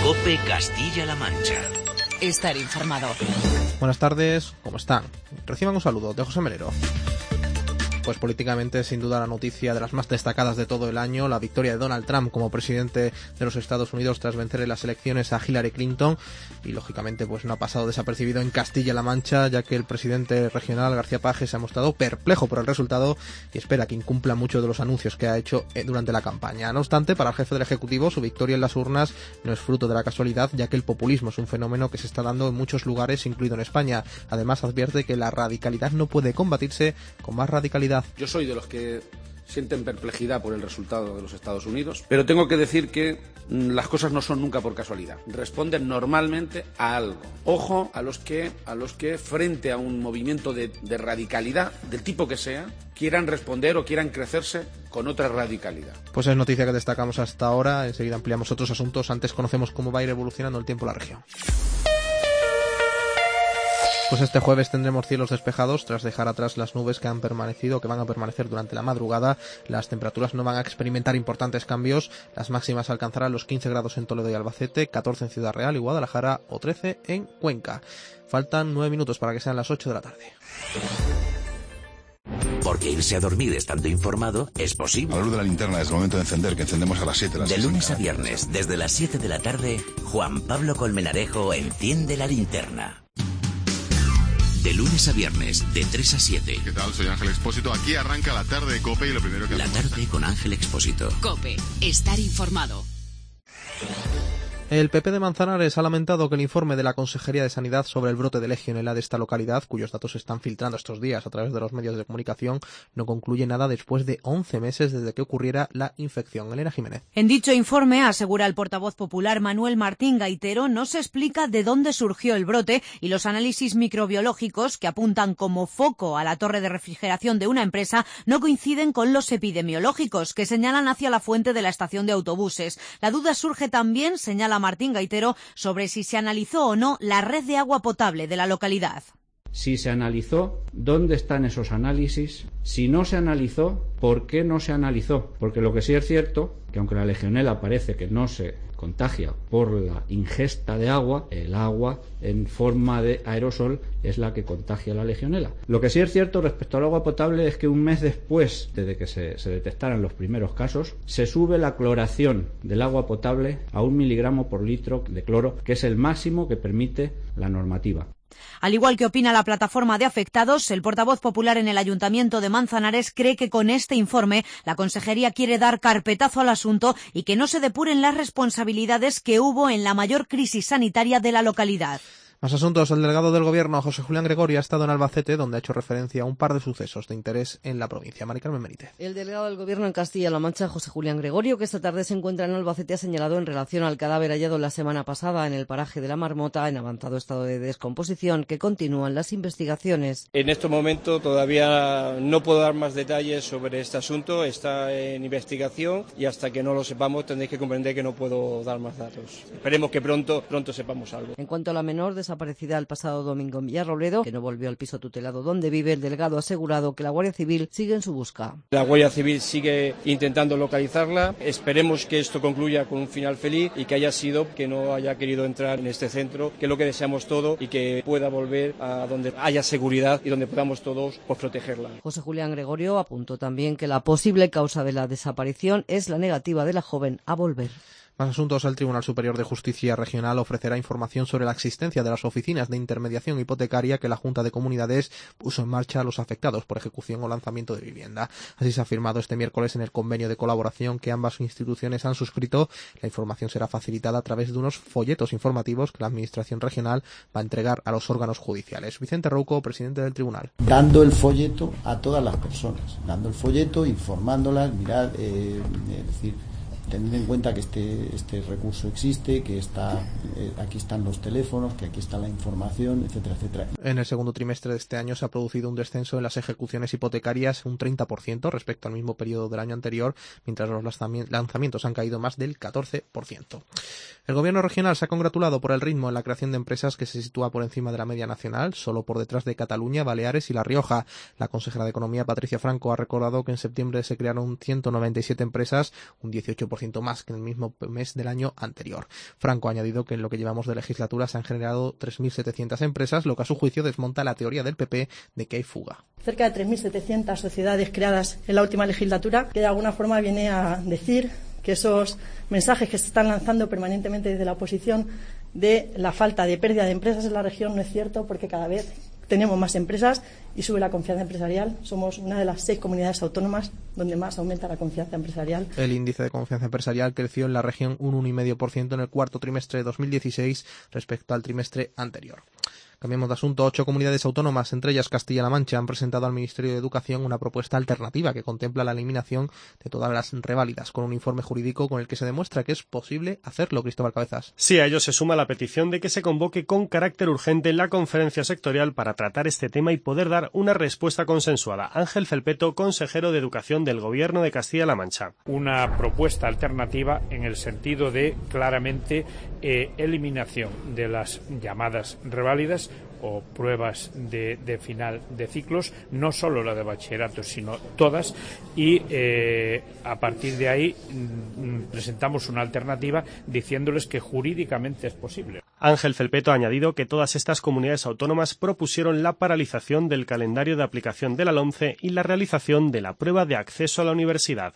COPE Castilla-La Mancha. Estar informado. Buenas tardes, ¿cómo están? Reciban un saludo de José Melero. Pues políticamente, sin duda, la noticia de las más destacadas de todo el año, la victoria de Donald Trump como presidente de los Estados Unidos tras vencer en las elecciones a Hillary Clinton, y lógicamente pues no ha pasado desapercibido en Castilla-La Mancha, ya que el presidente regional García Paje se ha mostrado perplejo por el resultado y espera que incumpla muchos de los anuncios que ha hecho durante la campaña. No obstante, para el jefe del Ejecutivo, su victoria en las urnas no es fruto de la casualidad, ya que el populismo es un fenómeno que se está dando en muchos lugares, incluido en España. Además, advierte que la radicalidad no puede combatirse con más radicalidad. Yo soy de los que sienten perplejidad por el resultado de los Estados Unidos, pero tengo que decir que las cosas no son nunca por casualidad. Responden normalmente a algo. Ojo a los que frente a un movimiento de radicalidad, del tipo que sea, quieran responder o quieran crecerse con otra radicalidad. Pues es noticia que destacamos hasta ahora. Enseguida ampliamos otros asuntos. Antes conocemos cómo va a ir evolucionando el tiempo en la región. Pues este jueves tendremos cielos despejados tras dejar atrás las nubes que van a permanecer durante la madrugada. Las temperaturas no van a experimentar importantes cambios. Las máximas alcanzarán los 15 grados en Toledo y Albacete, 14 en Ciudad Real y Guadalajara o 13 en Cuenca. Faltan 9 minutos para que sean las 8 de la tarde. Porque irse a dormir estando informado es posible. A la luz de la linterna es el momento de encender, que encendemos a las 7. De lunes a viernes, desde las 7 de la tarde, Juan Pablo Colmenarejo enciende la linterna. De lunes a viernes, de 3 a 7. ¿Qué tal? Soy Ángel Expósito. Aquí arranca la tarde de COPE y lo primero que La tarde con Ángel Expósito. COPE. Estar informado. El PP de Manzanares ha lamentado que el informe de la Consejería de Sanidad sobre el brote de legionela de esta localidad, cuyos datos se están filtrando estos días a través de los medios de comunicación, no concluye nada después de 11 meses desde que ocurriera la infección. Elena Jiménez. En dicho informe, asegura el portavoz popular Manuel Martín Gaitero, no se explica de dónde surgió el brote y los análisis microbiológicos que apuntan como foco a la torre de refrigeración de una empresa no coinciden con los epidemiológicos que señalan hacia la fuente de la estación de autobuses. La duda surge también, señala Martín Gaitero, sobre si se analizó o no la red de agua potable de la localidad. Si se analizó, ¿dónde están esos análisis? Si no se analizó, ¿por qué no se analizó? Porque lo que sí es cierto, que aunque la legionela parece que no se contagia por la ingesta de agua, el agua en forma de aerosol es la que contagia la legionela. Lo que sí es cierto respecto al agua potable es que un mes después de que se detectaran los primeros casos, se sube la cloración del agua potable a 1 miligramo por litro de cloro, que es el máximo que permite la normativa. Al igual que opina la plataforma de afectados, el portavoz popular en el Ayuntamiento de Manzanares cree que con este informe la Consejería quiere dar carpetazo al asunto y que no se depuren las responsabilidades que hubo en la mayor crisis sanitaria de la localidad. Más asuntos. El delegado del Gobierno, José Julián Gregorio, ha estado en Albacete, donde ha hecho referencia a un par de sucesos de interés en la provincia. Mari Carmen Benítez. El delegado del Gobierno en Castilla-La Mancha, José Julián Gregorio, que esta tarde se encuentra en Albacete, ha señalado en relación al cadáver hallado la semana pasada en el paraje de La Marmota, en avanzado estado de descomposición, que continúan las investigaciones. En este momento todavía no puedo dar más detalles sobre este asunto, está en investigación y hasta que no lo sepamos tendréis que comprender que no puedo dar más datos. Esperemos que pronto sepamos algo. En cuanto a la menor desaparecida el pasado domingo en Villarrobledo, que no volvió al piso tutelado donde vive, el delegado ha asegurado que la Guardia Civil sigue en su busca. La Guardia Civil sigue intentando localizarla. Esperemos que esto concluya con un final feliz y que haya sido que no haya querido entrar en este centro, que es lo que deseamos todos, y que pueda volver a donde haya seguridad y donde podamos todos protegerla. José Julián Gregorio apuntó también que la posible causa de la desaparición es la negativa de la joven a volver. Más asuntos. El Tribunal Superior de Justicia Regional ofrecerá información sobre la existencia de las oficinas de intermediación hipotecaria que la Junta de Comunidades puso en marcha a los afectados por ejecución o lanzamiento de vivienda. Así se ha firmado este miércoles en el convenio de colaboración que ambas instituciones han suscrito. La información será facilitada a través de unos folletos informativos que la Administración Regional va a entregar a los órganos judiciales. Vicente Rouco, presidente del Tribunal. Dando el folleto a todas las personas, dando el folleto, informándolas, mirad, es decir, teniendo en cuenta que este recurso existe, que aquí están los teléfonos, que aquí está la información, etcétera, etcétera. En el segundo trimestre de este año se ha producido un descenso en las ejecuciones hipotecarias, un 30% respecto al mismo periodo del año anterior, mientras los lanzamientos han caído más del 14%. El Gobierno regional se ha congratulado por el ritmo en la creación de empresas, que se sitúa por encima de la media nacional, solo por detrás de Cataluña, Baleares y La Rioja. La consejera de Economía, Patricia Franco, ha recordado que en septiembre se crearon 197 empresas, un 18% 20% más que en el mismo mes del año anterior. Franco ha añadido que en lo que llevamos de legislatura se han generado 3.700 empresas, lo que a su juicio desmonta la teoría del PP de que hay fuga. Cerca de 3.700 sociedades creadas en la última legislatura, que de alguna forma viene a decir que esos mensajes que se están lanzando permanentemente desde la oposición de la falta de pérdida de empresas en la región no es cierto, porque cada vez tenemos más empresas y sube la confianza empresarial. Somos una de las 6 comunidades autónomas donde más aumenta la confianza empresarial. El índice de confianza empresarial creció en la región un 1,5% en el cuarto trimestre de 2016 respecto al trimestre anterior. Cambiemos de asunto. 8 comunidades autónomas, entre ellas Castilla-La Mancha, han presentado al Ministerio de Educación una propuesta alternativa que contempla la eliminación de todas las reválidas, con un informe jurídico con el que se demuestra que es posible hacerlo. Cristóbal Cabezas. Sí, a ello se suma la petición de que se convoque con carácter urgente la conferencia sectorial para tratar este tema y poder dar una respuesta consensuada. Ángel Felpeto, consejero de Educación del Gobierno de Castilla-La Mancha. Una propuesta alternativa en el sentido de claramente eliminación de las llamadas reválidas o pruebas de final de ciclos, no solo la de bachillerato, sino todas, y a partir de ahí presentamos una alternativa diciéndoles que jurídicamente es posible. Ángel Felpeto ha añadido que todas estas comunidades autónomas propusieron la paralización del calendario de aplicación de la LOMCE y la realización de la prueba de acceso a la universidad.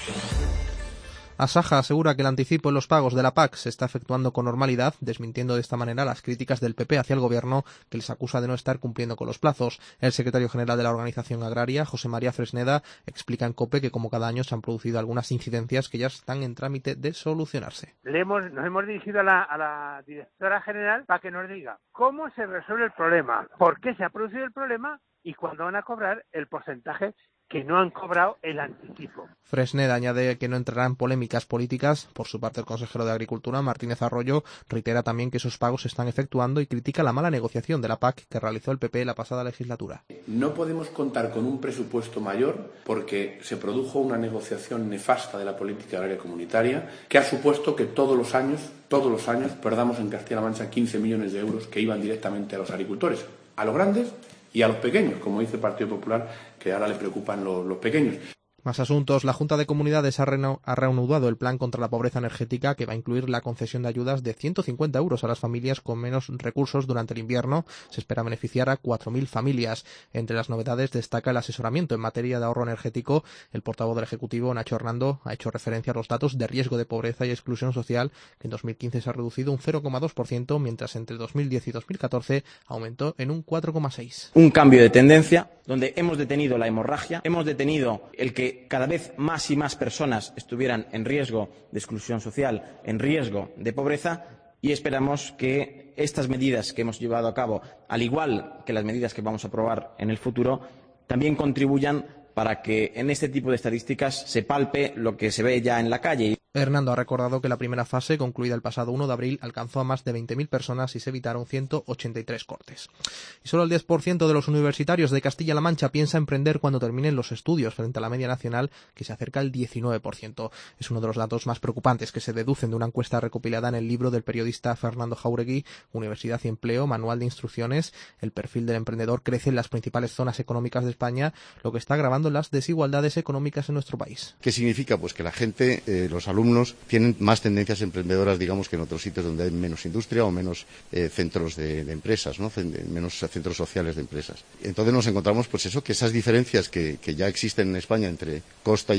Asaja asegura que el anticipo en los pagos de la PAC se está efectuando con normalidad, desmintiendo de esta manera las críticas del PP hacia el Gobierno, que les acusa de no estar cumpliendo con los plazos. El secretario general de la organización agraria, José María Fresneda, explica en COPE que como cada año se han producido algunas incidencias que ya están en trámite de solucionarse. Nos hemos dirigido a la directora general para que nos diga cómo se resuelve el problema, por qué se ha producido el problema y cuándo van a cobrar el porcentaje que no han cobrado el anticipo. Fresneda añade que no entrará en polémicas políticas. Por su parte, el consejero de Agricultura, Martínez Arroyo, reitera también que esos pagos se están efectuando y critica la mala negociación de la PAC que realizó el PP la pasada legislatura. No podemos contar con un presupuesto mayor porque se produjo una negociación nefasta de la política agraria comunitaria que ha supuesto que todos los años perdamos en Castilla-La Mancha 15 millones de euros que iban directamente a los agricultores, a los grandes y a los pequeños, como dice el Partido Popular, que ahora le preocupan los pequeños. Más asuntos. La Junta de Comunidades ha reanudado el plan contra la pobreza energética, que va a incluir la concesión de ayudas de 150 euros a las familias con menos recursos durante el invierno. Se espera beneficiar a 4.000 familias. Entre las novedades destaca el asesoramiento en materia de ahorro energético. El portavoz del Ejecutivo, Nacho Hernando, ha hecho referencia a los datos de riesgo de pobreza y exclusión social, que en 2015 se ha reducido un 0,2%, mientras entre 2010 y 2014 aumentó en un 4,6%. Un cambio de tendencia donde hemos detenido la hemorragia, hemos detenido el que cada vez más y más personas estuvieran en riesgo de exclusión social, en riesgo de pobreza, y esperamos que estas medidas que hemos llevado a cabo, al igual que las medidas que vamos a aprobar en el futuro, también contribuyan para que en este tipo de estadísticas se palpe lo que se ve ya en la calle. Hernando ha recordado que la primera fase, concluida el pasado 1 de abril, alcanzó a más de 20.000 personas y se evitaron 183 cortes. Y solo el 10% de los universitarios de Castilla-La Mancha piensa emprender cuando terminen los estudios, frente a la media nacional, que se acerca al 19%. Es uno de los datos más preocupantes que se deducen de una encuesta recopilada en el libro del periodista Fernando Jáuregui, Universidad y Empleo, Manual de Instrucciones. El perfil del emprendedor crece en las principales zonas económicas de España, lo que está agravando las desigualdades económicas en nuestro país. ¿Qué significa? Pues que la gente, los alumnos, tienen más tendencias emprendedoras, digamos, que en otros sitios donde hay menos industria o menos centros de empresas, ¿no? Menos centros sociales de empresas. Entonces nos encontramos, pues eso, que esas diferencias que ya existen en España entre costa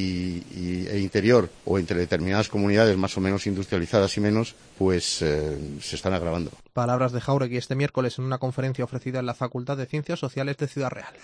e interior, o entre determinadas comunidades más o menos industrializadas y menos, pues se están agravando. Palabras de Jáuregui este miércoles en una conferencia ofrecida en la Facultad de Ciencias Sociales de Ciudad Real.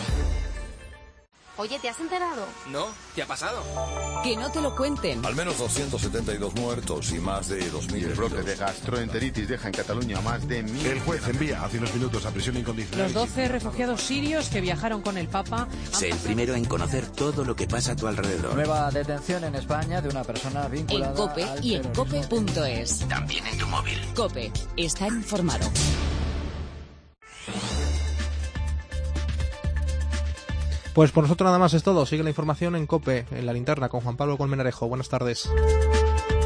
Oye, ¿te has enterado? No, ¿qué ha pasado? Que no te lo cuenten. Al menos 272 muertos y más de 2.000 El brote de gastroenteritis deja en Cataluña más de 1.000. El juez envía hace unos minutos a prisión incondicional. Los 12 refugiados sirios que viajaron con el Papa. Sé el primero en conocer todo lo que pasa a tu alrededor. Nueva detención en España de una persona vinculada en COPE y en COPE.es. También en tu móvil. COPE. Estar informado. Pues por nosotros nada más es todo. Sigue la información en COPE, en la linterna, con Juan Pablo Colmenarejo. Buenas tardes.